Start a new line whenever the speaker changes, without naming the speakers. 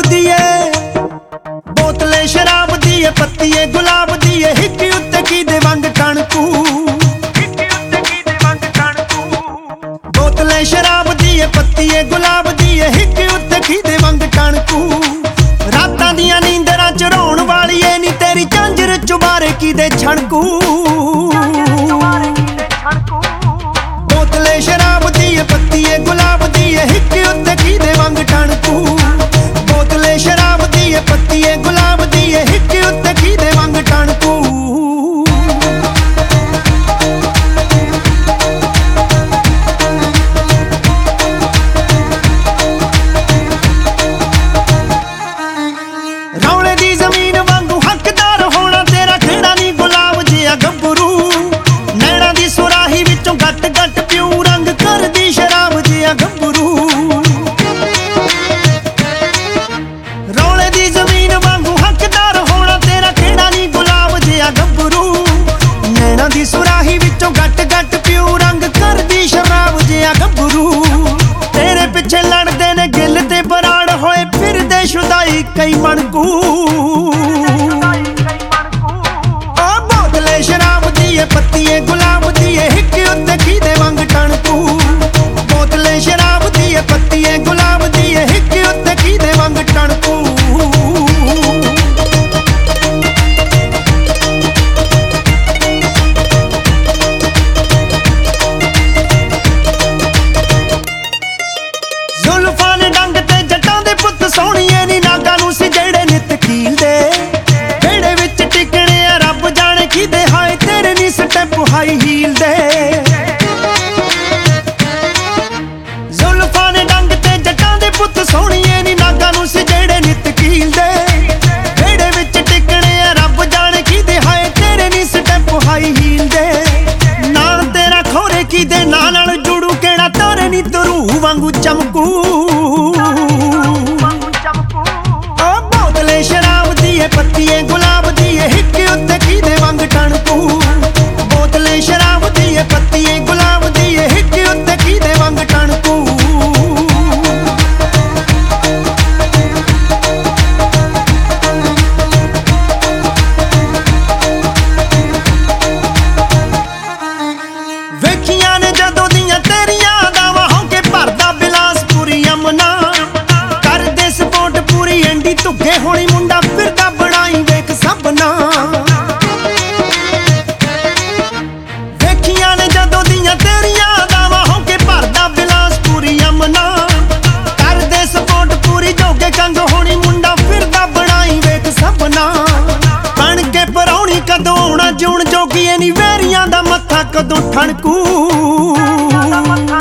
दी है बोतले शराब दी है, पत्तीए गुलाब दी है, हिक उत्ते की दे वंग कणकू। बोतले शराब दी है, पत्तीए गुलाब दी है, हिक उत्ते की दे वंग कणकू। रातां दियां नींदरां च रोण वाली ए नी तेरी झांजर चुबारे की दे छणकू। बोतले शराब दी है, पत्तीए गुलाब दी है, हिक उत्ते की दे वंग कणकू। बोतले शराब दी है, पत्तीए गुलाब दी है, हिक उत्ते की दे वंग कणकू। रौले दी जमीन वांगू हकदार होना तेरा खेड़ा नी गुलाब जिया गब्बरू। नैना दी सुराही विचों गट गट प्यू रंग कर दी शराब जिया गब्बरू। रौले दी जमीन वांगू हकदार होना तेरा खेड़ा नी गुलाब जिया गब्बरू। नैना दी सुराही विचों गट गट प्यू रंग कर दी शराब जिया गब्बरू। तेरे पिछे लड़दे ने गिल ते बराड़ होए फिरदे शुदाई कई मणकू। बोतले शराब दी है, पत्तीए गुलाब दी है, हिक उत्ते की दे वंग टणकू। बोतले शराब दी है, पत्तीए गुलाब दी है, हिक उत्ते की दे वंग टणकू। जुल्फां ने डंग ते जट्टां दे पुत्त सोहणीए नी नागां नूं सी जेड़े नित कीलदे। बेड़े विच टिकणे आ रब जाने किदे हाय तेरे नी स्टैप हाई हील दे। जुल्फां ने डंग ते जट्टां दे पुत्त सोहणीए नी नागां नूं सी जेड़े नित कीलदे। बेड़े विच टिकणे आ रब जाने किदे हाय तेरे नी स्टैप हाई हील दे। नाल तेरा खोरे किदे नाल जुड़ू केड़ा तारे नी तरू वांगू चमकू। बोतले शराब दी है, पत्तीए गुलाब दी है, हिक उत्ते की दे वंग टणकू। बोतले शराब दी है, पत्तीए गुलाब दी है, हिक उत्ते की दे वंग टणकू। वेखियां ने जदों दियां तेरियां दावां हो के भरदा बिलासपुरी यमुना। करदे सपोर्ट पूरी एंडी धुगे होनी मुंडा फिरदा बनाई वेख सबना। वेखियां ने जदों दियां तेरियां दावां हो के भरदा बिलासपुरी यमुना। करदे सपोर्ट पूरी जोगे कंग होनी मुंडा फिरदा बनाई वेख सबना। बन के परौणी कदों आउणा जूण जोगी नी वैरियां दा मत्था कदों ठणकू।